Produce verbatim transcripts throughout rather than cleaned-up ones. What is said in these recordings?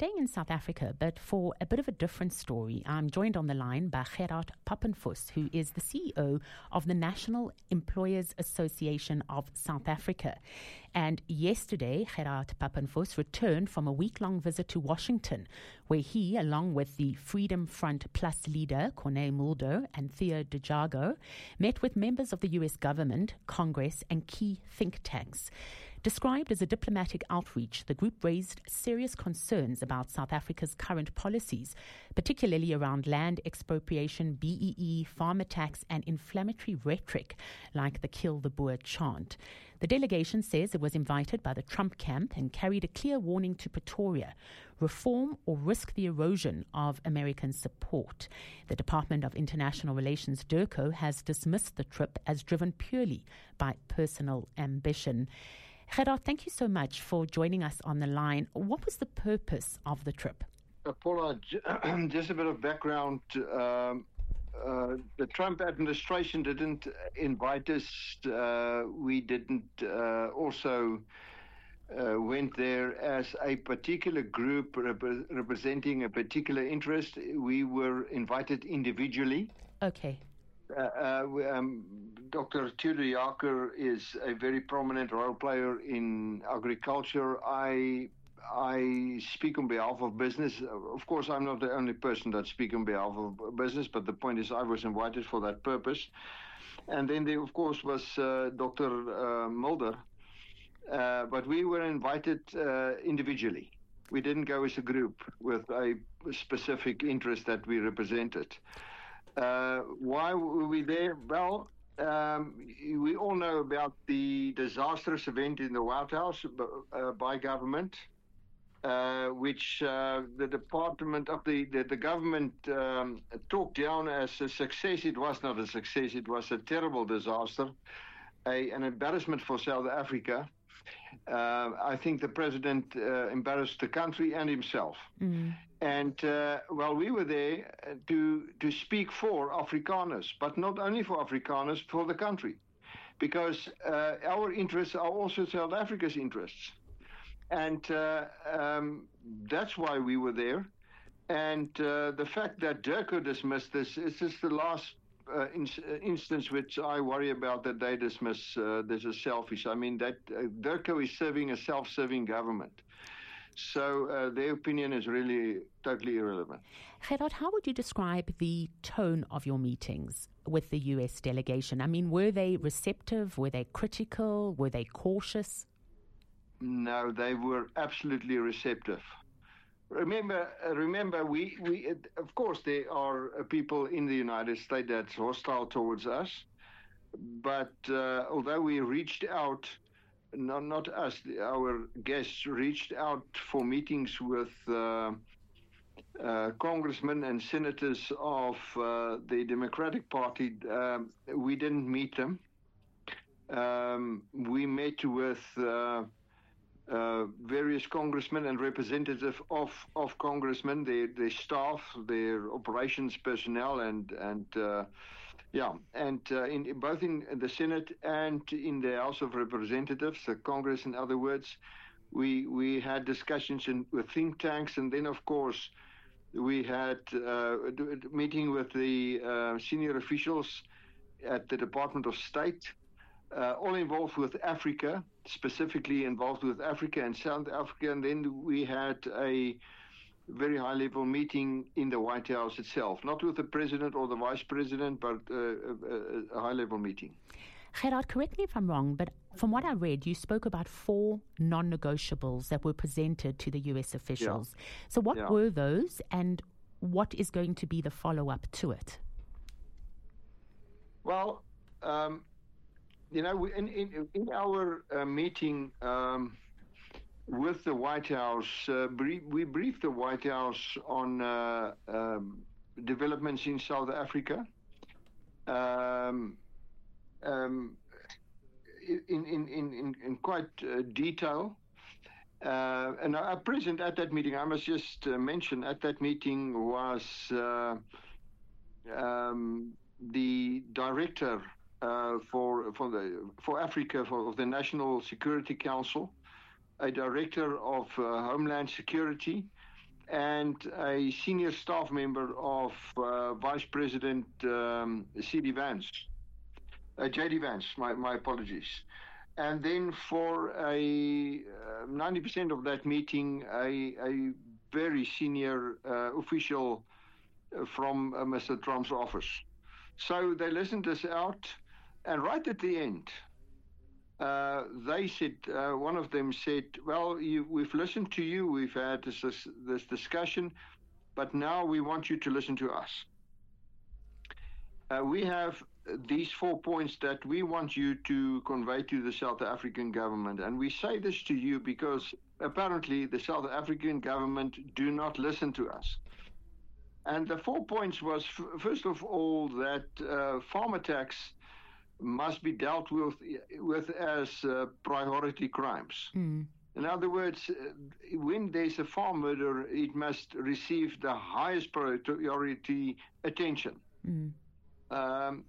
staying in South Africa, but for a bit of a different story. I'm joined on the line by Gerard Papenfuss, who is the C E O of the National Employers Association of South Africa. And yesterday, Gerard Papenfuss returned from a week-long visit to Washington, where he, along with the Freedom Front Plus leader, Corné Mulder, and Theo de Jago, met with members of the U S government, Congress, and key think tanks. Described as a diplomatic outreach, the group raised serious concerns about South Africa's current policies, particularly around land expropriation, B E E, farm attacks, and inflammatory rhetoric like the Kill the Boer chant. The delegation says it was invited by the Trump camp and carried a clear warning to Pretoria: reform or risk the erosion of American support. The Department of International Relations, DIRCO, has dismissed the trip as driven purely by personal ambition. Gerard, thank you so much for joining us on the line. What was the purpose of the trip? Uh, Paula, just a bit of background. Um, uh, the Trump administration didn't invite us. Uh, we didn't uh, also uh, went there as a particular group rep- representing a particular interest. We were invited individually. Okay. Uh, uh, um, Doctor Theo de Jago is a very prominent role player in agriculture. I I speak on behalf of business. Of course, I'm not the only person that speaks on behalf of business, but the point is I was invited for that purpose. And then there, of course, was uh, Doctor Uh, Mulder, uh, but we were invited uh, individually. We didn't go as a group with a specific interest that we represented. Uh, why were we there? Well, um, we all know about the disastrous event in the White House uh, by government, uh, which uh, the department of the, the, the government um, talked down as a success. It was not a success. It was a terrible disaster, a, an embarrassment for South Africa. Uh, I think the president uh, embarrassed the country and himself. Mm. And, uh, well, we were there to to speak for Afrikaners, but not only for Afrikaners, for the country. Because uh, our interests are also South Africa's interests. And uh, um, that's why we were there. And uh, the fact that DIRCO dismissed this is just the last uh, in, uh, instance which I worry about, that they dismiss uh, this as selfish. I mean, that uh, DIRCO is serving a self-serving government. So uh, their opinion is really totally irrelevant. Gerard, how would you describe the tone of your meetings with the U S delegation? I mean, were they receptive? Were they critical? Were they cautious? No, they were absolutely receptive. Remember, uh, remember, we, we uh, of course, there are uh, people in the United States that's hostile towards us. But uh, although we reached out, No, not us. Our guests reached out for meetings with uh, uh, congressmen and senators of uh, the Democratic Party. Um, we didn't meet them. Um, we met with uh, uh, various congressmen and representatives of, of congressmen, their, their staff, their operations personnel, and and. Uh, Yeah, and uh, in both in the Senate and in the House of Representatives, the Congress, in other words, we we had discussions in, with think tanks, and then, of course, we had uh, a meeting with the uh, senior officials at the Department of State, uh, all involved with Africa, specifically involved with Africa and South Africa, and then we had a very high-level meeting in the White House itself, not with the president or the vice president, but uh, a, a high-level meeting. Gerard, correct me if I'm wrong, but from what I read, you spoke about four non-negotiables that were presented to the U S officials. Yeah. So what yeah. were those, and what is going to be the follow-up to it? Well, um, you know, in, in, in our uh, meeting um, with the White House, uh, brief, we briefed the White House on uh, um, developments in South Africa. Um, um, in, in, in, in quite uh, detail. Uh, and our present at that meeting, I must just uh, mention, at that meeting was uh, um, the director uh, for for the for Africa for of the National Security Council, a director of uh, Homeland Security, and a senior staff member of uh, Vice President um, C D Vance, uh, J D Vance, my, my apologies. And then for a uh, ninety percent of that meeting, a, a very senior uh, official from uh, Mister Trump's office. So they listened us out, and right at the end, uh, they said, uh, one of them said, well, you, we've listened to you, we've had this, this, this discussion, but now we want you to listen to us. Uh, we have these four points that we want you to convey to the South African government. And we say this to you because apparently the South African government do not listen to us. And the four points was, f- first of all, that uh, farm attacks must be dealt with, with as uh, priority crimes. Mm. In other words, when there's a farm murder, it must receive the highest priority attention. Mm. Um,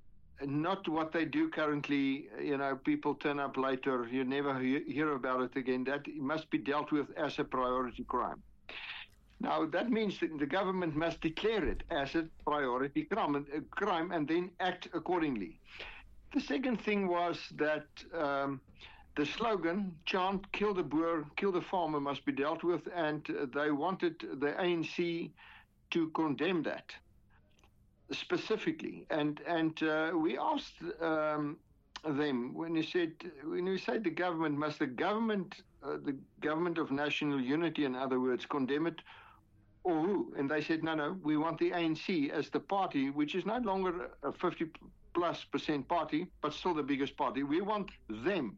not what they do currently, you know, people turn up later, you never he- hear about it again. That must be dealt with as a priority crime. Now, that means that the government must declare it as a priority crime, a crime and then act accordingly. The second thing was that um, the slogan, chant, kill the boer, kill the farmer, must be dealt with, and uh, they wanted the A N C to condemn that specifically. And and uh, we asked um, them, when you said, when you say the government, must the government, uh, the government of national unity, in other words, condemn it, or who? And they said, no, no, we want the A N C as the party, which is no longer a fifty plus percent party, but still the biggest party. We want them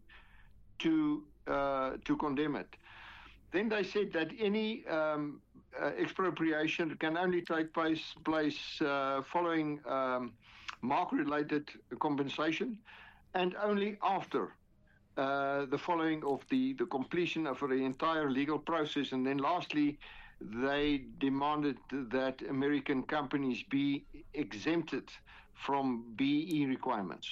to uh, to condemn it. Then they said that any um, uh, expropriation can only take place, place uh, following um, mark-related compensation, and only after uh, the following of the, the completion of the entire legal process. And then lastly, they demanded that American companies be exempted from B E requirements.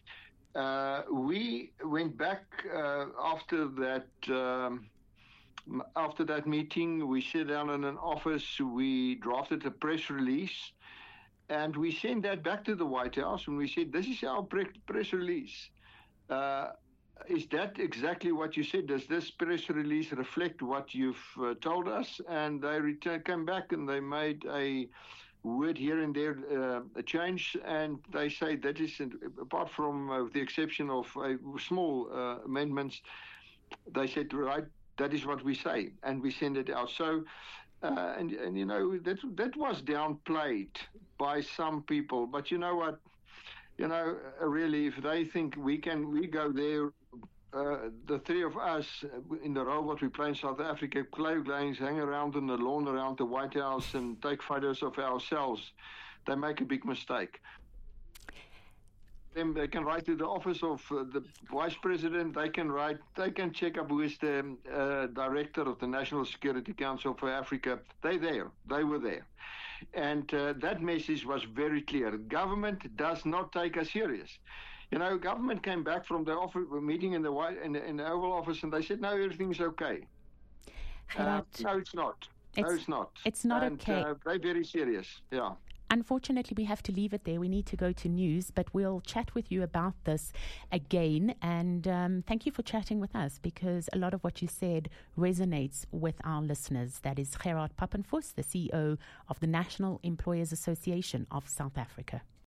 Uh, we went back uh, after that um, after that meeting. We sat down in an office, we drafted a press release, and we sent that back to the White House, and we said, this is our press release. Uh, Is that exactly what you said? Does this press release reflect what you've uh, told us? And they return, came back and they made a word here and there, uh, a change, and they say that is, apart from uh, the exception of uh, small uh, amendments, they said, right, that is what we say, and we send it out. So, uh, and, and you know, that that was downplayed by some people, but you know what? You know, really, if they think we can, we go there, uh, the three of us in the role what we play in South Africa, play games, hang around on the lawn around the White House and take photos of ourselves, they make a big mistake. Then they can write to the office of uh, the Vice President, they can write, they can check up who is the uh, Director of the National Security Council for Africa. They're there, they were there. And uh, that message was very clear. Government does not take us serious. You know, government came back from the office, meeting in the, White, in, the, in the Oval Office, and they said, no, everything's okay. Uh, no, it's not. It's, no, it's not. It's not and, okay. Uh, they're very serious, yeah. Unfortunately, we have to leave it there. We need to go to news, but we'll chat with you about this again. And um, thank you for chatting with us, because a lot of what you said resonates with our listeners. That is Gerard Papenfuss, the C E O of the National Employers Association of South Africa.